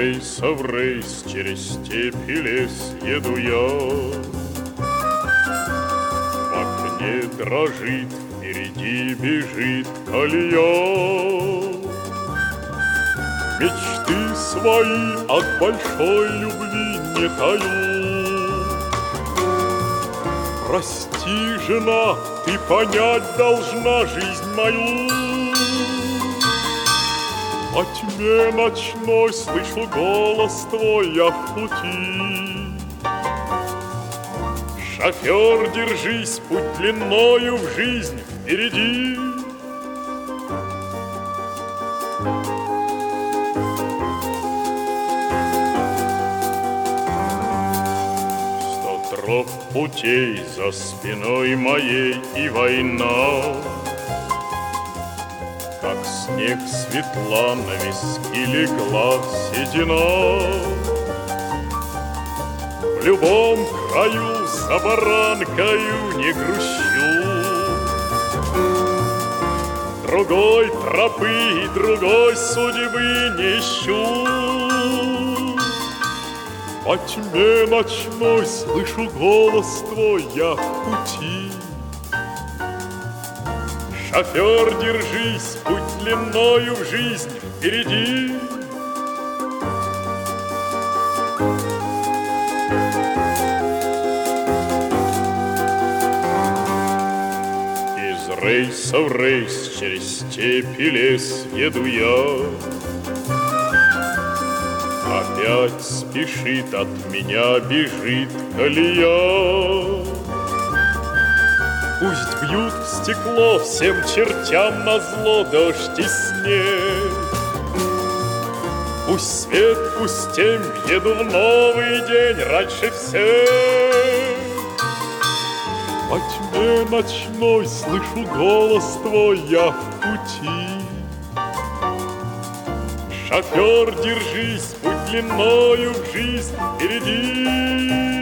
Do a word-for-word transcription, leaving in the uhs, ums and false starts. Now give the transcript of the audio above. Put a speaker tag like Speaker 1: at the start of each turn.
Speaker 1: рейса в рейс через степь и лес еду я. В окне дрожит, впереди бежит колея. Мечты свои от большой любви не таю. Прости, жена, ты понять должна жизнь мою. Во тьме ночной слышу голос твой я в пути. Шофер, держись, путь длинною в жизнь впереди. Сто троп путей за спиной моей и война. Как снег светла на виски легла седина. В любом краю за баранкою не грущу. Другой тропы и другой судьбы не ищу. Во тьме ночной слышу голос твой я в пути. Шофер, держись, путь длинною в жизнь впереди. Из рейса в рейс через степь и лес еду я. Опять спешит от меня, бежит колея. Пусть бьют в стекло всем чертям назло дождь и снег. Пусть свет, пусть тень, еду в новый день раньше всех. Во тьме ночной слышу голос твой я в пути. Шофер, держись, путь длинною в жизнь впереди.